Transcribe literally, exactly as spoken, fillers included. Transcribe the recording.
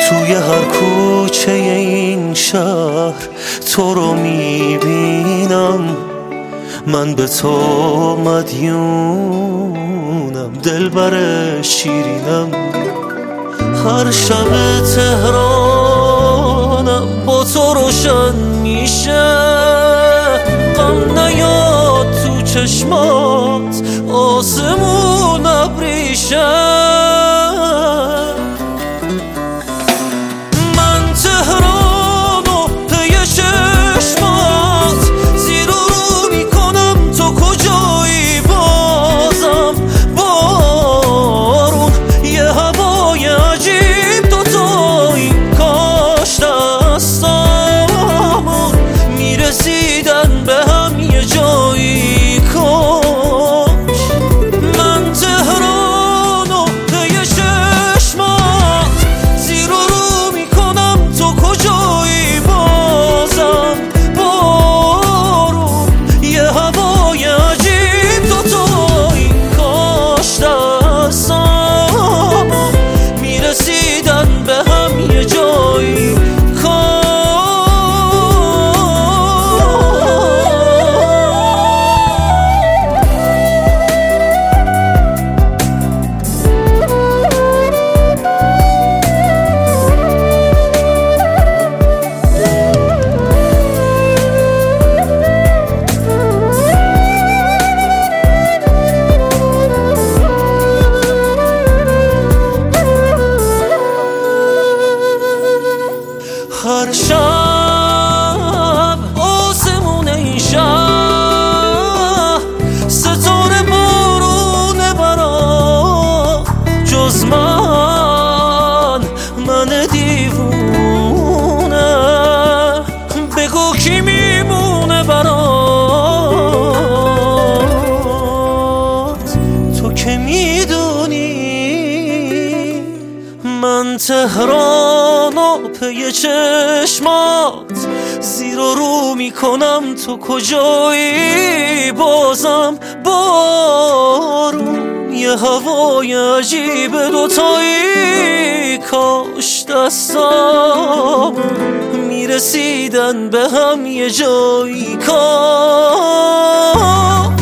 توی هر کوچه این شهر تو رو میبینم، من به تو مدیونم، دلبر شیرینم. هر شب تهرانم با تو روشن میشه، غم نیاد تو چشمات آسمون ابریشه. من تهرانو پی چشمات زیر و رو میکنم، تو کجایی بازم بارون یه هوای عجیب دوتایی، کاش دستامون میرسیدن به هم یه جایی، کاش. من تهرانو پی چشمات زیر و رو میکنم، تو کجایی بازم بارون یه هوای عجیب دوتایی، کاش دستامون میرسیدن به هم یه جایی، کاش. هر شب آسمون این شهر ستاره بارونه برا، جز من من دیوونه، بگو کی میمونه برات، تو که میدونی من تهرانو پی چشمات زیر و رو میکنم، تو کجایی بازم بارون یه هوای عجیب دوتایی، کاش دستامون میرسیدن به هم یه جایی، کاش.